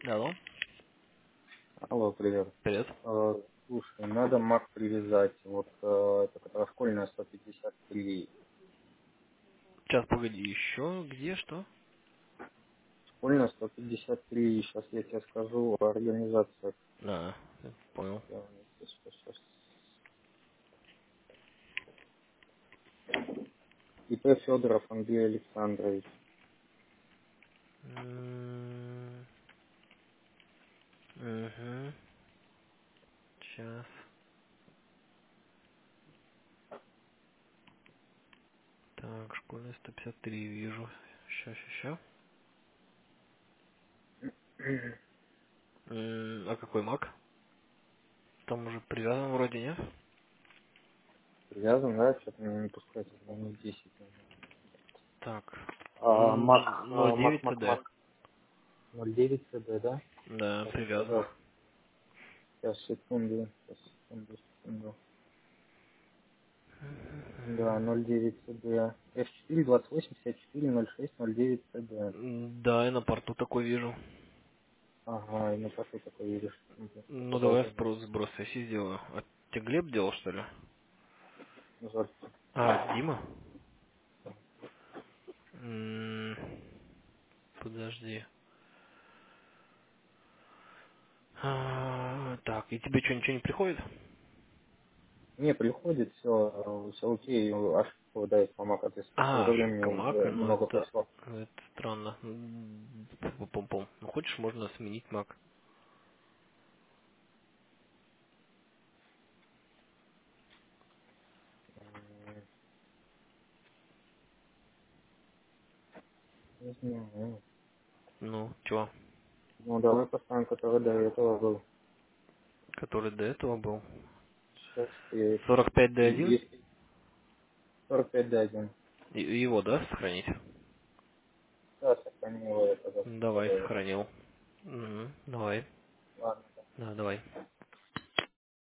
Алло, Алло, привет. привет. Слушай, надо Mac привязать. Вот это которая школьная 153. Сейчас, погоди, еще где, что? Школьная 153. Сейчас я тебе скажу о организации. А, понял. Сейчас. ИП Федоров Андрей Александрович. Угу. Сейчас. Так, школьная 153 вижу. Ща. А какой маг? Там уже привязан вроде, нет? Привязан, да? Что-то меня не пускает, минут 10 надо. Так. Mac, 09 CD. 09 CD, да? Да, Так, привязан. сейчас, секунду. Да, 09 CD. F4 28 54 06 09 CD. Да, и на порту такой вижу. Ага, и на порту такой видишь. Ну, давай Продолжение. сброс сессии сделаю. А тебе Глеб делал, что ли? Назад. А, Дима? Подожди. Так, и тебе что, ничего не приходит? Не, приходит, все окей, ошибку выдает помог, а то есть А, сколько времени ошибка Mac, уже ну много это, прошло. это странно. Пум-пум. Ну хочешь, можно сменить Mac. Не знаю. Ну, чё? Ну, давай поставим, который до этого был. Который до этого был. Сейчас 45D1? если 45 дадим. Его, да, сохранить? Да, сохрани его, я тогда Давай, добавлю. сохранил. Давай. Ладно. Да, давай.